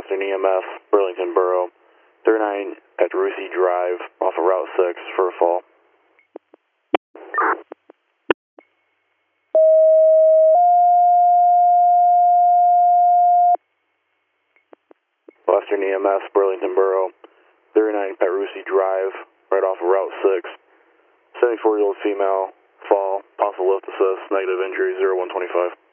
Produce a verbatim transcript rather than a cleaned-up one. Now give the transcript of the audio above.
Western E M S, Burlington Borough, thirty-nine at Ruthie Drive off of Route six for a fall. Western E M S, Burlington Borough, thirty-nine Petrucci Drive, right off of Route six. seventy-four-year-old female, fall, possible lift assist, negative injury, zero one twenty-five.